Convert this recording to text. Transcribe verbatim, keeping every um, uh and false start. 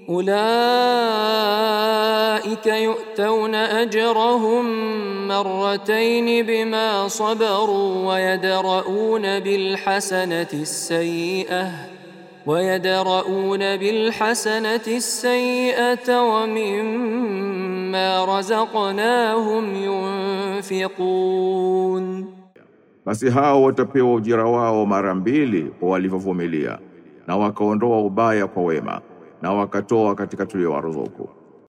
أولئك يؤتون أجرهم مرتين بما صبروا ويدرؤون بالحسنة السيئة ويدرؤون بالحسنة السيئة ومما رزقناهم ينفقون. Basi hao watapewa ujira wao mara mbili kwa walivyovumilia na wakaondoa ubaya kwa wema na wakatoa katika tuliowaruzuku.